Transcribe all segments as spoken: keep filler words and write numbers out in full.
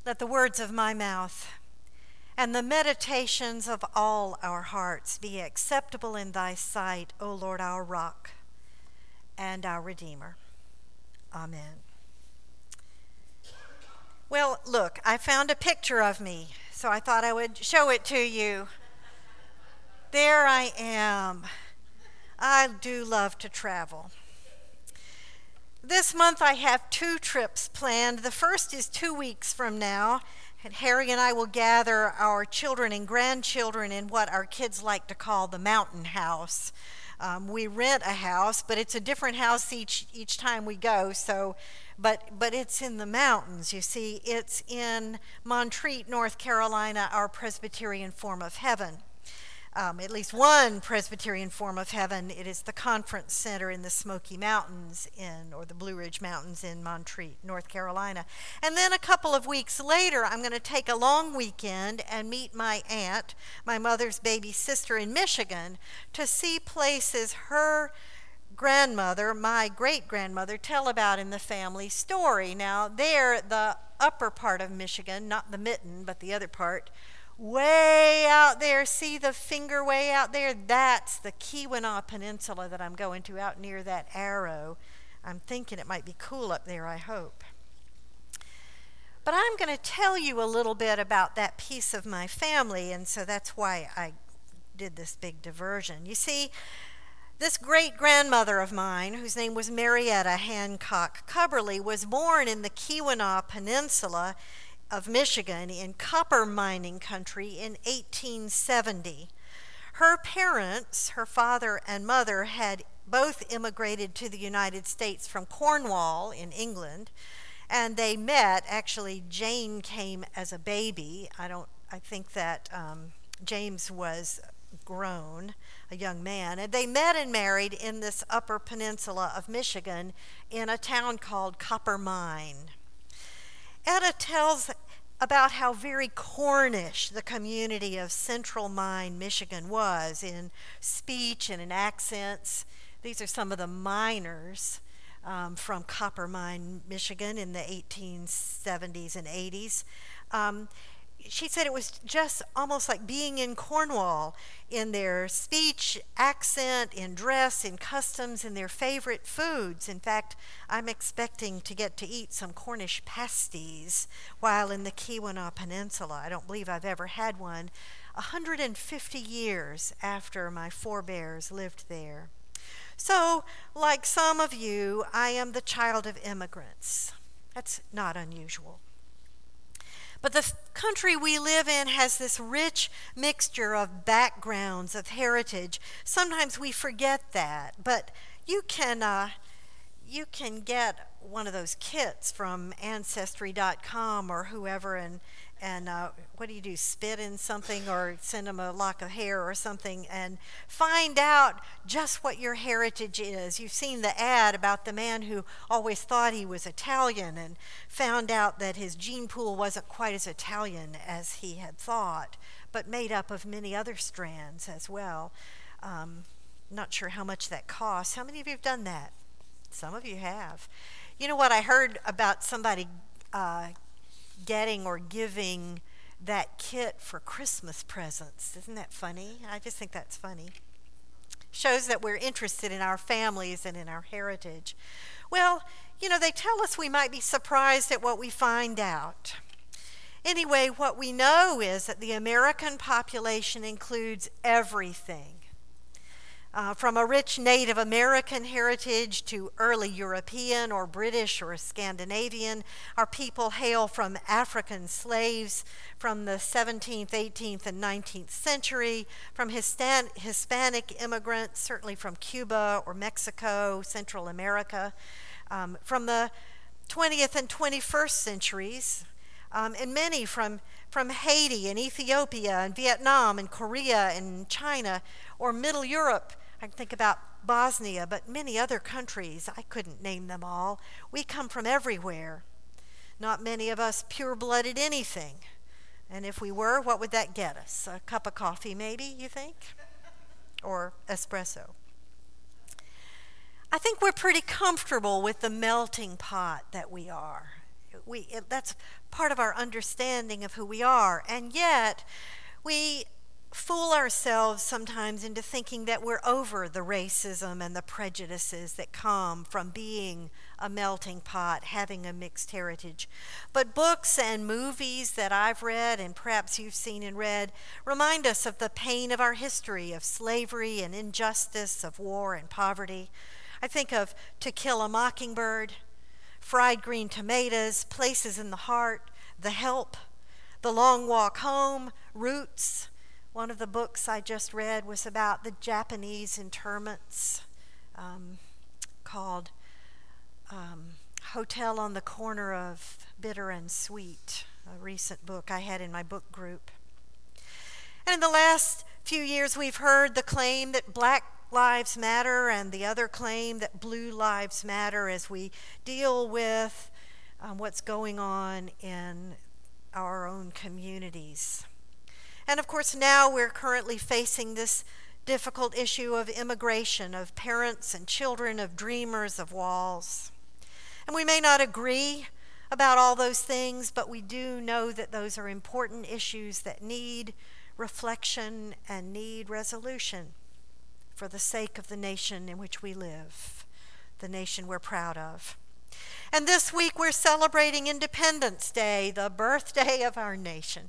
Let the words of my mouth and the meditations of all our hearts be acceptable in thy sight, O Lord, our rock and our Redeemer. Amen. Well, look, I found a picture of me, so I thought I would show it to you. There I am. I do love to travel. This month I have two trips planned. The first is two weeks from now, and Harry and I will gather our children and grandchildren in what our kids like to call the mountain house. Um, we rent a house, but it's a different house each each time we go. So, but but it's in the mountains. You see, it's in Montreat, North Carolina, our Presbyterian form of heaven. Um, at least one Presbyterian form of heaven. It is the conference center in the Smoky Mountains in, or the Blue Ridge Mountains in Montreat, North Carolina. And then a couple of weeks later, I'm going to take a long weekend and meet my aunt, my mother's baby sister in Michigan, to see places her grandmother, my great-grandmother, tell about in the family story. Now, there, the upper part of Michigan, not the mitten, but the other part, way out there, see the finger way out there? That's the Keweenaw Peninsula that I'm going to, out near that arrow. I'm thinking it might be cool up there, I hope. But I'm going to tell you a little bit about that piece of my family, and so that's why I did this big diversion. You see, this great-grandmother of mine, whose name was Marietta Hancock Cubberly, was born in the Keweenaw Peninsula of Michigan in copper mining country in eighteen seventy. Her parents, her father and mother, had both immigrated to the United States from Cornwall in England, and they met. Actually, Jane came as a baby. I don't. I think that um, James was grown, a young man, and they met and married in this upper peninsula of Michigan in a town called Copper Mine. Etta tells about how very Cornish the community of Central Mine, Michigan was in speech and in accents. These are some of the miners um, from Copper Mine, Michigan in the eighteen seventies and eighties. Um, She said it was just almost like being in Cornwall in their speech, accent, in dress, in customs, in their favorite foods. In fact, I'm expecting to get to eat some Cornish pasties while in the Keweenaw Peninsula. I don't believe I've ever had one one hundred fifty years after my forebears lived there. So, like some of you, I am the child of immigrants. That's not unusual. But the country we live in has this rich mixture of backgrounds, of heritage. Sometimes we forget that, but you can uh, you can get one of those kits from Ancestry dot com or whoever, and and uh, what do you do, spit in something or send them a lock of hair or something and find out just what your heritage is. You've seen the ad about the man who always thought he was Italian and found out that his gene pool wasn't quite as Italian as he had thought, but made up of many other strands as well. Um, not sure how much that costs. How many of you have done that? Some of you have. You know what, I heard about somebody uh, getting or giving that kit for Christmas presents. Isn't that funny? I just think that's funny. Shows that we're interested in our families and in our heritage. Well, you know, they tell us we might be surprised at what we find out. Anyway, what we know is that the American population includes everything. Uh, from a rich Native American heritage to early European or British or Scandinavian, our people hail from African slaves from the seventeenth, eighteenth, and nineteenth century, from Hispan- Hispanic immigrants, certainly from Cuba or Mexico, Central America, um, from the twentieth and twenty-first centuries, um, and many from, from Haiti and Ethiopia and Vietnam and Korea and China or Middle Europe. I can think about Bosnia, but many other countries. I couldn't name them all. We come from everywhere. Not many of us pure-blooded anything. And if we were, what would that get us? A cup of coffee, maybe, you think? Or espresso. I think we're pretty comfortable with the melting pot that we are. we it, that's part of our understanding of who we are. And yet, we fool ourselves sometimes into thinking that we're over the racism and the prejudices that come from being a melting pot, having a mixed heritage. But books and movies that I've read, and perhaps you've seen and read, remind us of the pain of our history, of slavery and injustice, of war and poverty. I think of To Kill a Mockingbird, Fried Green Tomatoes, Places in the Heart, The Help, The Long Walk Home, Roots. One of the books I just read was about the Japanese internments, um, called um, Hotel on the Corner of Bitter and Sweet, a recent book I had in my book group. And in the last few years, we've heard the claim that Black Lives Matter and the other claim that Blue Lives Matter as we deal with um, what's going on in our own communities. And of course, now we're currently facing this difficult issue of immigration, of parents and children, of dreamers, of walls. And we may not agree about all those things, but we do know that those are important issues that need reflection and need resolution for the sake of the nation in which we live, the nation we're proud of. And this week we're celebrating Independence Day, the birthday of our nation.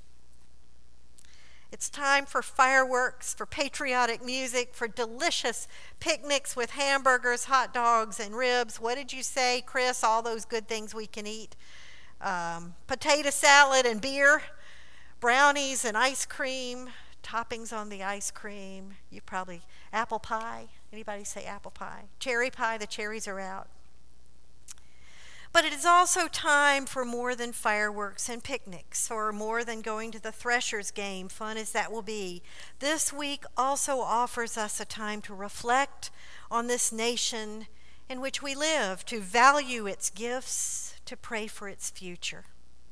It's time for fireworks, for patriotic music, for delicious picnics with hamburgers, hot dogs, and ribs. What did you say, Chris? All those good things we can eat. Um, potato salad and beer, brownies and ice cream, toppings on the ice cream. You probably, apple pie. Anybody say apple pie? Cherry pie, the cherries are out. But it is also time for more than fireworks and picnics, or more than going to the Threshers game, fun as that will be. This week also offers us a time to reflect on this nation in which we live, to value its gifts, to pray for its future.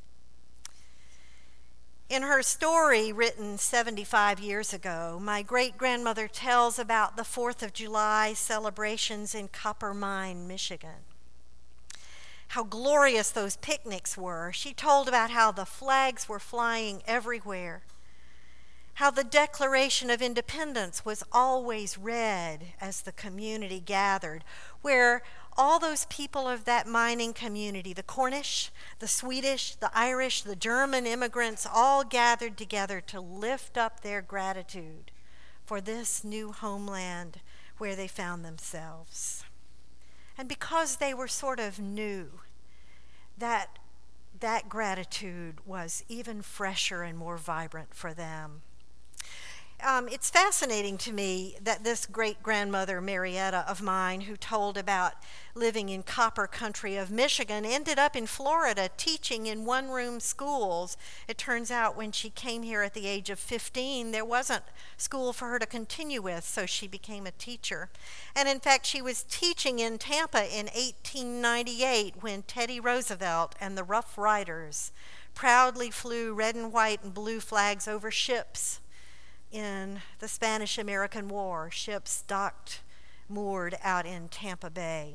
In her story, written seventy-five years ago, my great-grandmother tells about the fourth of July celebrations in Copper Mine, Michigan. How glorious those picnics were. She told about how the flags were flying everywhere, how the Declaration of Independence was always read as the community gathered, where all those people of that mining community, the Cornish, the Swedish, the Irish, the German immigrants, all gathered together to lift up their gratitude for this new homeland where they found themselves. And because they were sort of new, that, that gratitude was even fresher and more vibrant for them. Um, it's fascinating to me that this great-grandmother, Marietta, of mine, who told about living in copper country of Michigan, ended up in Florida teaching in one-room schools. It turns out when she came here at the age of fifteen, there wasn't school for her to continue with, so she became a teacher. And in fact, she was teaching in Tampa in eighteen ninety-eight when Teddy Roosevelt and the Rough Riders proudly flew red and white and blue flags over ships in the Spanish-American War, ships docked, moored out in Tampa Bay.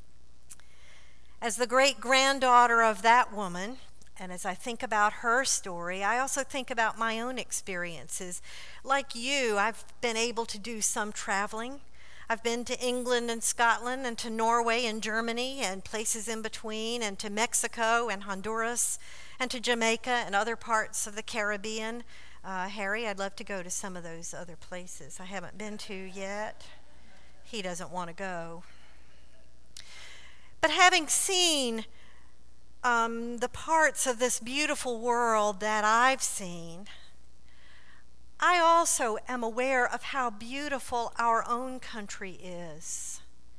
As the great-granddaughter of that woman, and as I think about her story, I also think about my own experiences. Like you, I've been able to do some traveling. I've been to England and Scotland and to Norway and Germany and places in between, and to Mexico and Honduras and to Jamaica and other parts of the Caribbean. Uh, Harry, I'd love to go to some of those other places I haven't been to yet. He doesn't want to go. But having seen um, the parts of this beautiful world that I've seen, I also am aware of how beautiful our own country is.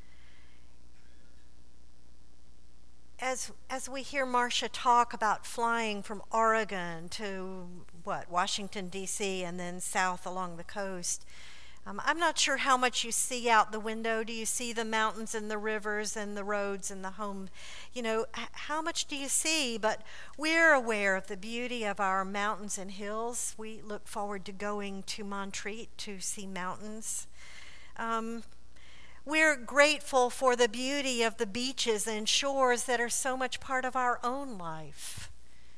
As, as we hear Marcia talk about flying from Oregon to, what, Washington, D C, and then south along the coast, um, I'm not sure how much you see out the window. Do you see the mountains and the rivers and the roads and the home? You know, h- how much do you see? But we're aware of the beauty of our mountains and hills. We look forward to going to Montreat to see mountains. Um, We're grateful for the beauty of the beaches and shores that are so much part of our own life.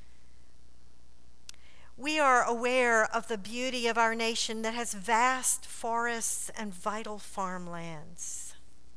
We are aware of the beauty of our nation that has vast forests and vital farmlands.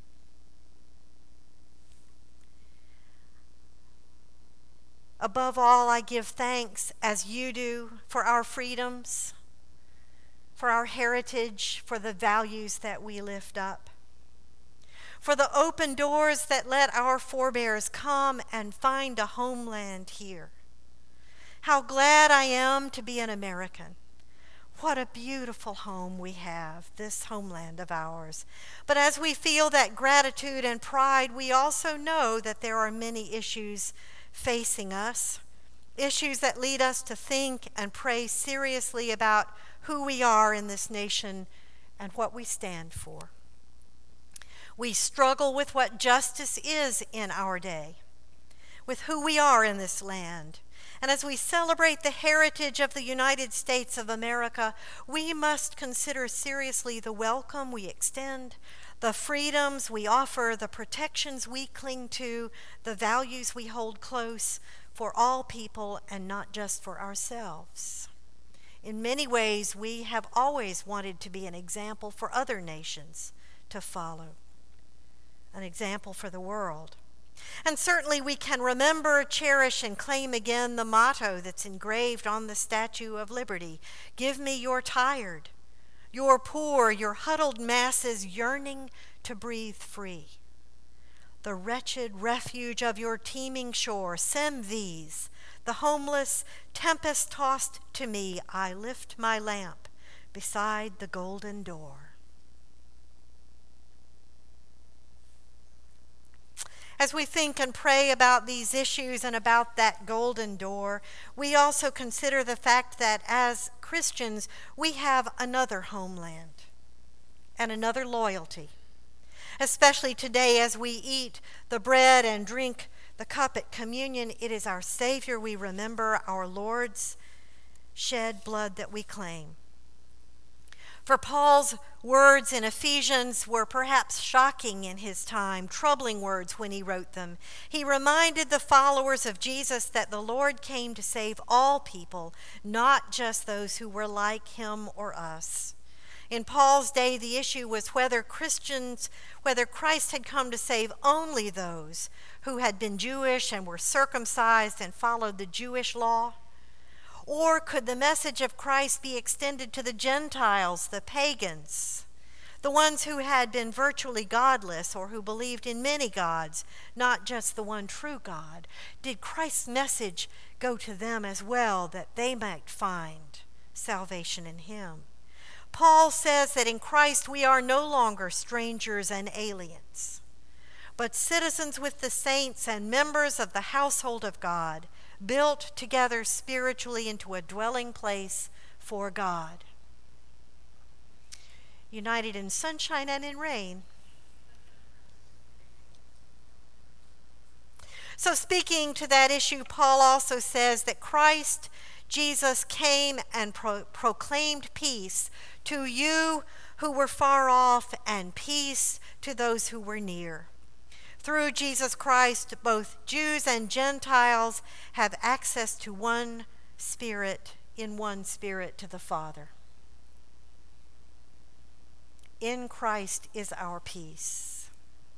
Above all, I give thanks, as you do, for our freedoms, for our heritage, for the values that we lift up, for the open doors that let our forebears come and find a homeland here. How glad I am to be an American. What a beautiful home we have, this homeland of ours. But as we feel that gratitude and pride, we also know that there are many issues facing us, issues that lead us to think and pray seriously about who we are in this nation and what we stand for. We struggle with what justice is in our day, with who we are in this land. And as we celebrate the heritage of the United States of America, we must consider seriously the welcome we extend, the freedoms we offer, the protections we cling to, the values we hold close for all people and not just for ourselves. In many ways, we have always wanted to be an example for other nations to follow, an example for the world. And certainly we can remember, cherish, and claim again the motto that's engraved on the Statue of Liberty. Give me your tired, your poor, your huddled masses yearning to breathe free. The wretched refuge of your teeming shore, send these. The homeless, tempest-tossed to me, I lift my lamp beside the golden door. As we think and pray about these issues and about that golden door, we also consider the fact that as Christians, we have another homeland and another loyalty, especially today as we eat the bread and drink the cup at communion. It is our Savior we remember, our Lord's shed blood that we claim. For Paul's words in Ephesians were perhaps shocking in his time, troubling words when he wrote them. He reminded the followers of Jesus that the Lord came to save all people, not just those who were like him or us. In Paul's day, the issue was whether Christians, whether Christ had come to save only those who had been Jewish and were circumcised and followed the Jewish law. Or could the message of Christ be extended to the Gentiles, the pagans, the ones who had been virtually godless or who believed in many gods, not just the one true God? Did Christ's message go to them as well, that they might find salvation in him? Paul says that in Christ we are no longer strangers and aliens, but citizens with the saints and members of the household of God, built together spiritually into a dwelling place for God. United in sunshine and in rain. So speaking to that issue, Paul also says that Christ Jesus came and pro- proclaimed peace to you who were far off and peace to those who were near. Through Jesus Christ, both Jews and Gentiles have access to one Spirit, in one Spirit to the Father. In Christ is our peace.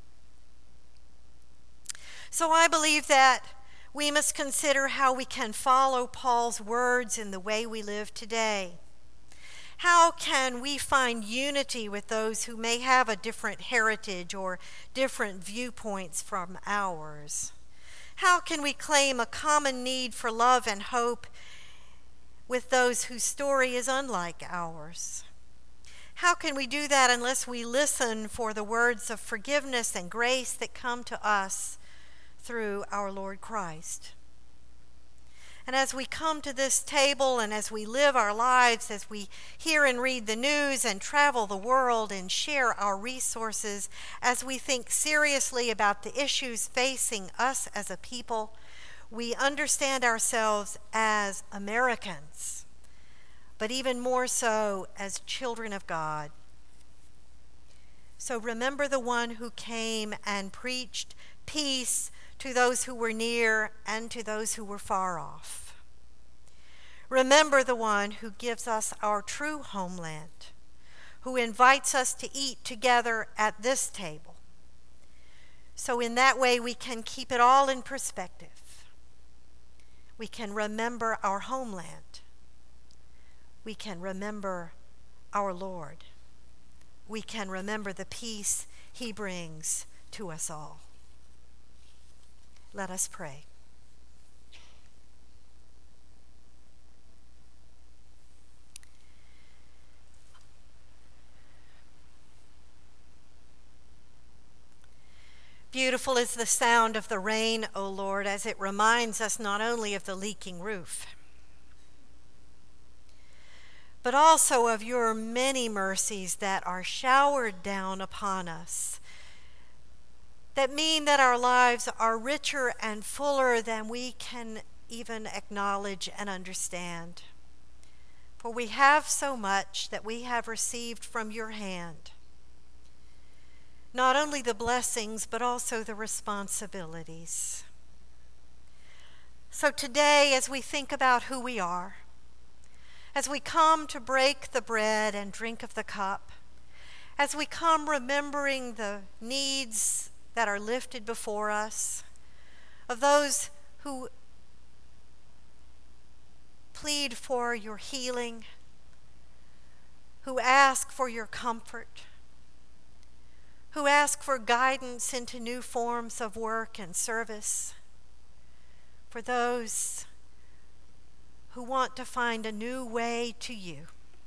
So I believe that we must consider how we can follow Paul's words in the way we live today. How can we find unity with those who may have a different heritage or different viewpoints from ours? How can we claim a common need for love and hope with those whose story is unlike ours? How can we do that unless we listen for the words of forgiveness and grace that come to us through our Lord Christ? And as we come to this table and as we live our lives, as we hear and read the news and travel the world and share our resources, as we think seriously about the issues facing us as a people, we understand ourselves as Americans, but even more so as children of God. So remember the one who came and preached peace to those who were near and to those who were far off. Remember the one who gives us our true homeland, who invites us to eat together at this table. So in that way we can keep it all in perspective. We can remember our homeland. We can remember our Lord. We can remember the peace he brings to us all. Let us pray. Beautiful is the sound of the rain, O Lord, as it reminds us not only of the leaking roof, but also of your many mercies that are showered down upon us, that mean that our lives are richer and fuller than we can even acknowledge and understand. For we have so much that we have received from your hand. Not only the blessings, but also the responsibilities. So today, as we think about who we are, as we come to break the bread and drink of the cup, as we come remembering the needs that are lifted before us, of those who plead for your healing, who ask for your comfort, who ask for guidance into new forms of work and service, for those who want to find a new way to you.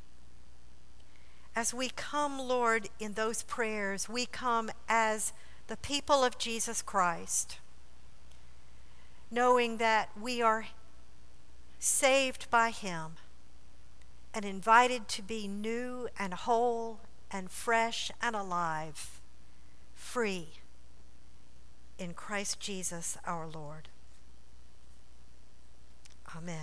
As we come, Lord, in those prayers, we come as the people of Jesus Christ, knowing that we are saved by him and invited to be new and whole and fresh and alive, free in Christ Jesus our Lord. Amen.